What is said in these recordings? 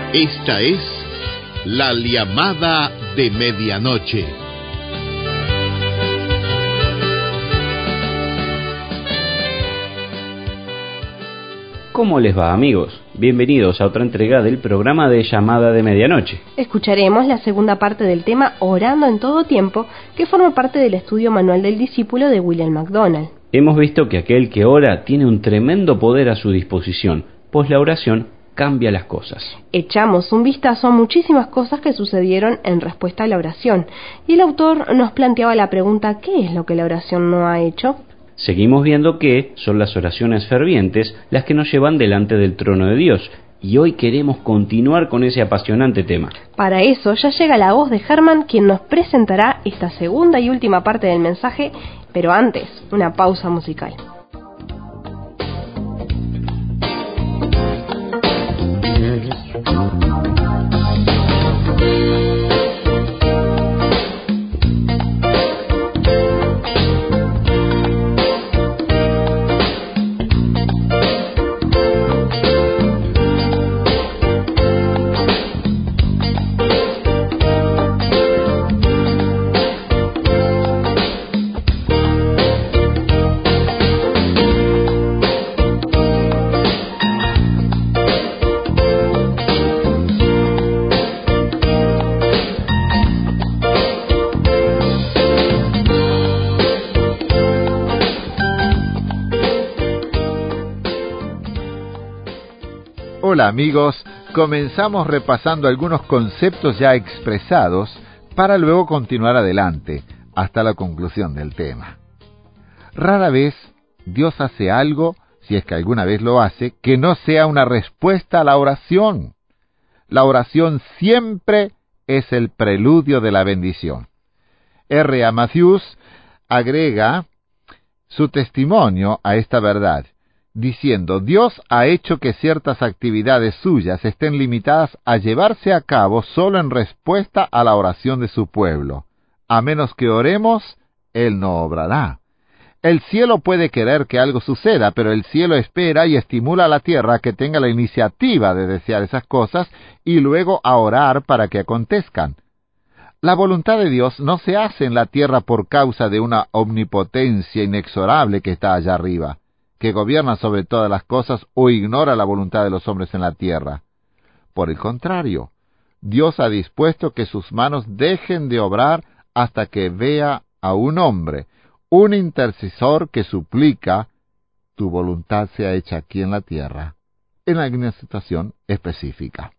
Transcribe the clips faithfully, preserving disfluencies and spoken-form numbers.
Esta es la llamada de medianoche. ¿Cómo les va, amigos? Bienvenidos a otra entrega del programa de Llamada de Medianoche. Escucharemos la segunda parte del tema Orando en todo tiempo, que forma parte del estudio Manual del Discípulo de William MacDonald. Hemos visto que aquel que ora tiene un tremendo poder a su disposición, pues la oración cambia las cosas. Echamos un vistazo a muchísimas cosas que sucedieron en respuesta a la oración, y el autor nos planteaba la pregunta: ¿qué es lo que la oración no ha hecho? Seguimos viendo que son las oraciones fervientes las que nos llevan delante del trono de Dios, y hoy queremos continuar con ese apasionante tema. Para eso ya llega la voz de Germán, quien nos presentará esta segunda y última parte del mensaje, pero antes, una pausa musical. Hola amigos, comenzamos repasando algunos conceptos ya expresados para luego continuar adelante hasta la conclusión del tema. Rara vez Dios hace algo, si es que alguna vez lo hace, que no sea una respuesta a la oración. La oración siempre es el preludio de la bendición. R A Matthews agrega su testimonio a esta verdad, diciendo: Dios ha hecho que ciertas actividades suyas estén limitadas a llevarse a cabo solo en respuesta a la oración de su pueblo. A menos que oremos, Él no obrará. El cielo puede querer que algo suceda, pero el cielo espera y estimula a la tierra a que tenga la iniciativa de desear esas cosas y luego a orar para que acontezcan. La voluntad de Dios no se hace en la tierra por causa de una omnipotencia inexorable que está allá arriba, que gobierna sobre todas las cosas o ignora la voluntad de los hombres en la tierra. Por el contrario, Dios ha dispuesto que sus manos dejen de obrar hasta que vea a un hombre, un intercesor que suplica: tu voluntad sea hecha aquí en la tierra, en alguna situación específica.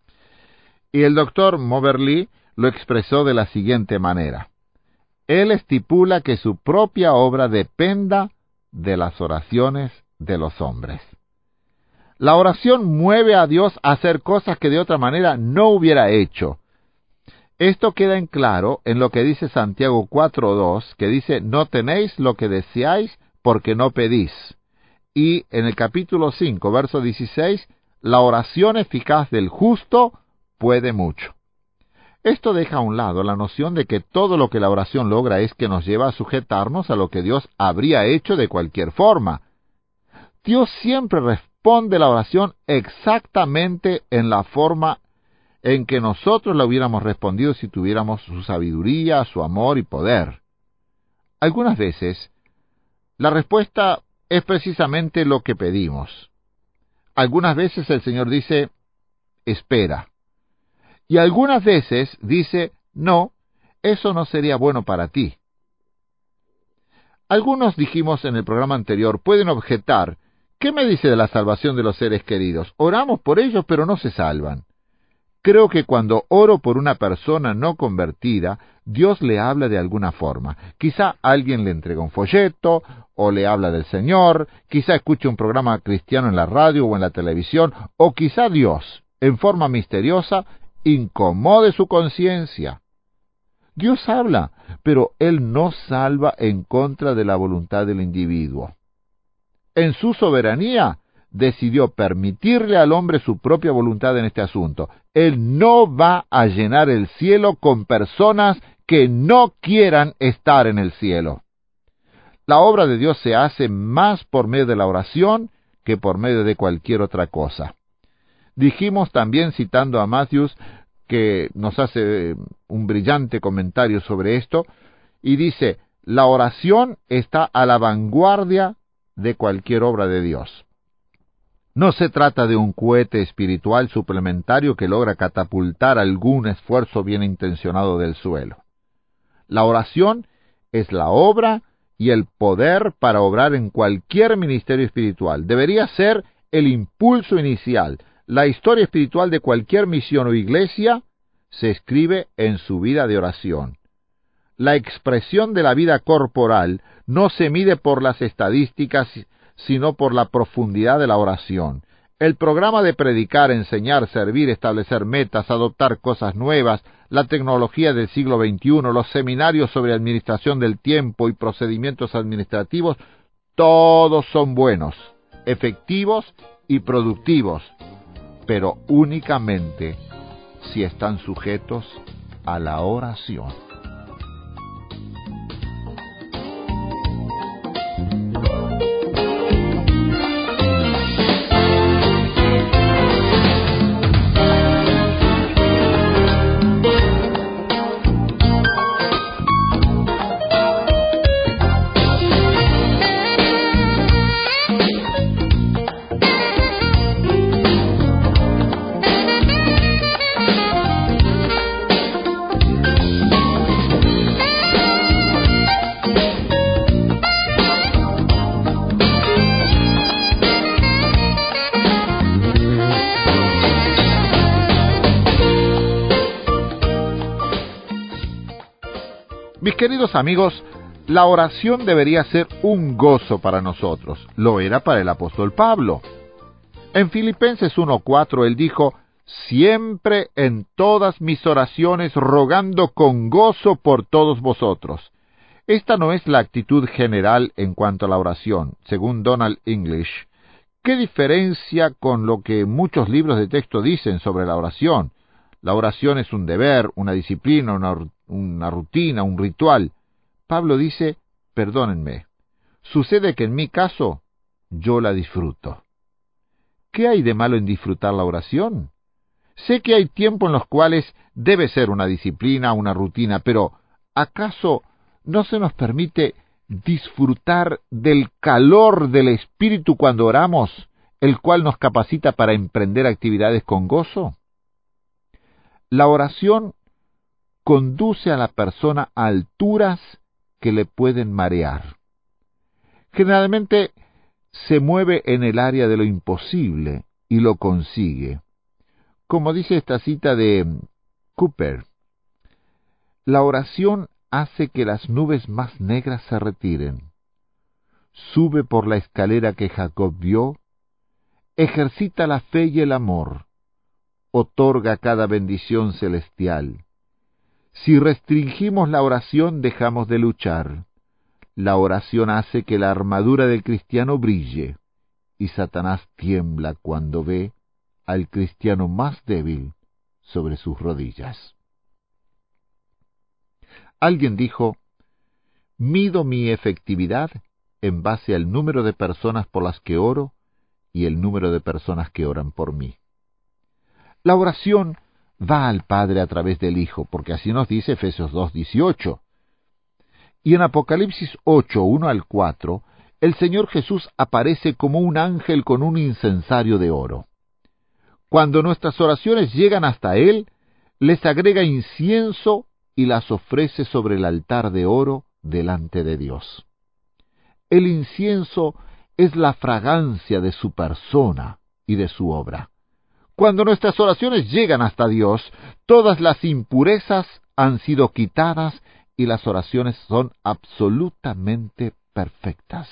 Y el doctor Moberly lo expresó de la siguiente manera: Él estipula que su propia obra dependa de las oraciones de los hombres. La oración mueve a Dios a hacer cosas que de otra manera no hubiera hecho. Esto queda en claro en lo que dice Santiago cuatro dos, que dice: no tenéis lo que deseáis porque no pedís. Y en el capítulo cinco, verso dieciséis, la oración eficaz del justo puede mucho. Esto deja a un lado la noción de que todo lo que la oración logra es que nos lleva a sujetarnos a lo que Dios habría hecho de cualquier forma. Dios siempre responde la oración exactamente en la forma en que nosotros la hubiéramos respondido si tuviéramos su sabiduría, su amor y poder. Algunas veces, la respuesta es precisamente lo que pedimos. Algunas veces el Señor dice: espera. Y algunas veces dice: no, eso no sería bueno para ti. Algunos, dijimos en el programa anterior, pueden objetar: ¿qué me dice de la salvación de los seres queridos? Oramos por ellos, pero no se salvan. Creo que cuando oro por una persona no convertida, Dios le habla de alguna forma. Quizá alguien le entrega un folleto, o le habla del Señor, quizá escuche un programa cristiano en la radio o en la televisión, o quizá Dios, en forma misteriosa, incomode su conciencia. Dios habla, pero Él no salva en contra de la voluntad del individuo. En su soberanía, decidió permitirle al hombre su propia voluntad en este asunto. Él no va a llenar el cielo con personas que no quieran estar en el cielo. La obra de Dios se hace más por medio de la oración que por medio de cualquier otra cosa. Dijimos también, citando a Matthews, que nos hace un brillante comentario sobre esto, y dice, la oración está a la vanguardia de cualquier obra de Dios. No se trata de un cohete espiritual suplementario que logra catapultar algún esfuerzo bien intencionado del suelo. La oración es la obra y el poder para obrar en cualquier ministerio espiritual. Debería ser el impulso inicial. La historia espiritual de cualquier misión o iglesia se escribe en su vida de oración. La expresión de la vida corporal no se mide por las estadísticas, sino por la profundidad de la oración. El programa de predicar, enseñar, servir, establecer metas, adoptar cosas nuevas, la tecnología del siglo veintiuno, los seminarios sobre administración del tiempo y procedimientos administrativos, todos son buenos, efectivos y productivos, pero únicamente si están sujetos a la oración. Mis queridos amigos, la oración debería ser un gozo para nosotros. Lo era para el apóstol Pablo. En Filipenses uno cuatro él dijo, siempre en todas mis oraciones rogando con gozo por todos vosotros. Esta no es la actitud general en cuanto a la oración, según Donald English. ¿Qué diferencia con lo que muchos libros de texto dicen sobre la oración? La oración es un deber, una disciplina, una, una rutina, un ritual. Pablo dice, perdónenme, sucede que en mi caso, yo la disfruto. ¿Qué hay de malo en disfrutar la oración? Sé que hay tiempos en los cuales debe ser una disciplina, una rutina, pero ¿acaso no se nos permite disfrutar del calor del Espíritu cuando oramos, el cual nos capacita para emprender actividades con gozo? La oración conduce a la persona a alturas que le pueden marear. Generalmente se mueve en el área de lo imposible y lo consigue. Como dice esta cita de Cooper, la oración hace que las nubes más negras se retiren. Sube por la escalera que Jacob vio, ejercita la fe y el amor, otorga cada bendición celestial. Si restringimos la oración, dejamos de luchar. La oración hace que la armadura del cristiano brille, y Satanás tiembla cuando ve al cristiano más débil sobre sus rodillas. Alguien dijo, mido mi efectividad en base al número de personas por las que oro y el número de personas que oran por mí. La oración va al Padre a través del Hijo, porque así nos dice Efesios dos dieciocho. Y en Apocalipsis ocho, uno al cuatro, el Señor Jesús aparece como un ángel con un incensario de oro. Cuando nuestras oraciones llegan hasta Él, les agrega incienso y las ofrece sobre el altar de oro delante de Dios. El incienso es la fragancia de su persona y de su obra. Cuando nuestras oraciones llegan hasta Dios, todas las impurezas han sido quitadas y las oraciones son absolutamente perfectas.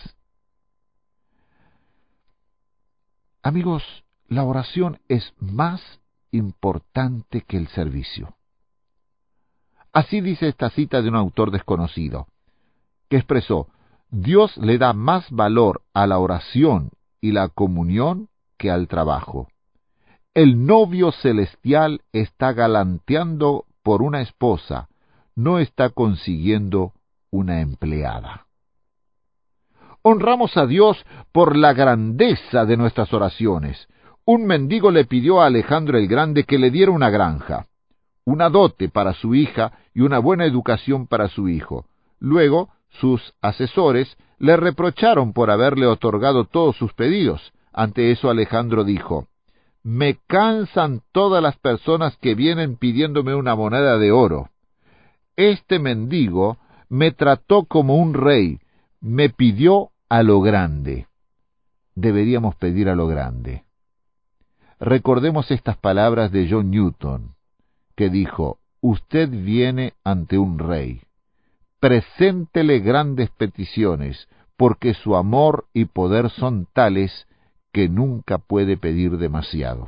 Amigos, la oración es más importante que el servicio. Así dice esta cita de un autor desconocido, que expresó, Dios le da más valor a la oración y la comunión que al trabajo. El novio celestial está galanteando por una esposa, no está consiguiendo una empleada. Honramos a Dios por la grandeza de nuestras oraciones. un mendigo le pidió a Alejandro el Grande que le diera una granja, una dote para su hija y una buena educación para su hijo. Luego, sus asesores le reprocharon por haberle otorgado todos sus pedidos. Ante eso Alejandro dijo: «Me cansan todas las personas que vienen pidiéndome una moneda de oro. Este mendigo me trató como un rey, me pidió a lo grande». Deberíamos pedir a lo grande. Recordemos estas palabras de John Newton, que dijo: «Usted viene ante un rey. Preséntele grandes peticiones, porque su amor y poder son tales que nunca puede pedir demasiado».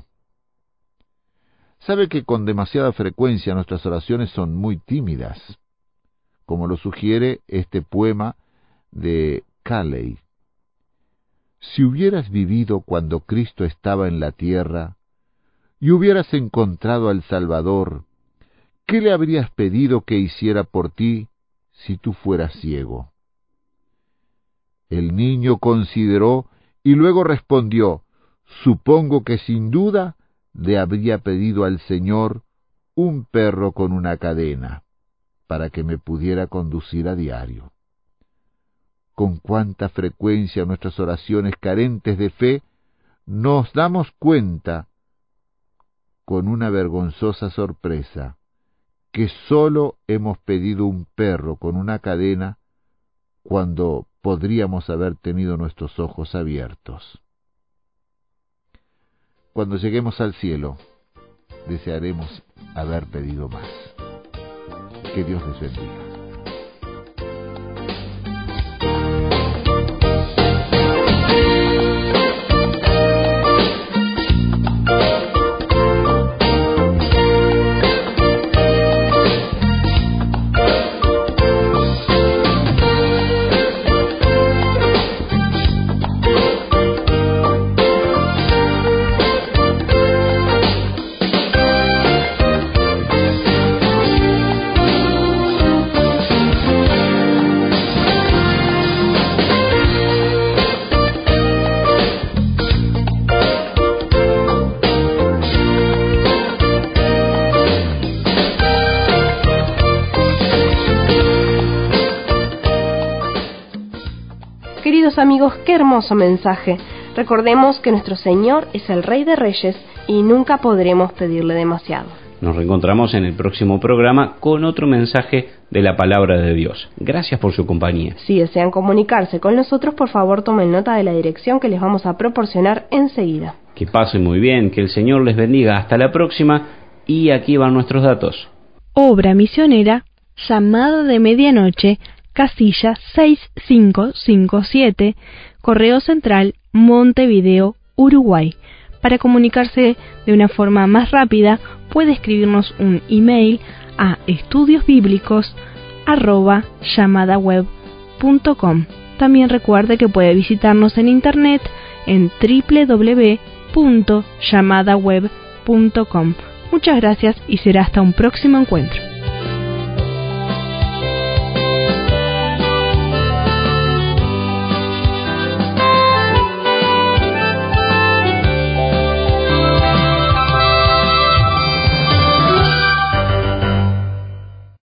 ¿Sabe que con demasiada frecuencia nuestras oraciones son muy tímidas? Como lo sugiere este poema de Calley. Si hubieras vivido cuando Cristo estaba en la tierra, y hubieras encontrado al Salvador, ¿qué le habrías pedido que hiciera por ti si tú fueras ciego? El niño consideró y luego respondió: «Supongo que sin duda le habría pedido al Señor un perro con una cadena, para que me pudiera conducir a diario». Con cuánta frecuencia nuestras oraciones carentes de fe nos damos cuenta, con una vergonzosa sorpresa, que sólo hemos pedido un perro con una cadena cuando podríamos haber tenido nuestros ojos abiertos. Cuando lleguemos al cielo, desearemos haber pedido más. Que Dios les bendiga. Queridos amigos, qué hermoso mensaje. Recordemos que nuestro Señor es el Rey de Reyes y nunca podremos pedirle demasiado. Nos reencontramos en el próximo programa con otro mensaje de la Palabra de Dios. Gracias por su compañía. Si desean comunicarse con nosotros, por favor tomen nota de la dirección que les vamos a proporcionar enseguida. Que pasen muy bien, que el Señor les bendiga. Hasta la próxima, y aquí van nuestros datos. Obra misionera, Llamada de Medianoche, casilla seis cinco cinco siete, Correo Central, Montevideo, Uruguay. Para comunicarse de una forma más rápida, puede escribirnos un email a estudiosbíblicos arroba llamadaweb punto com. También recuerde que puede visitarnos en internet en doble u doble u doble u punto llamadaweb punto com. Muchas gracias y será hasta un próximo encuentro.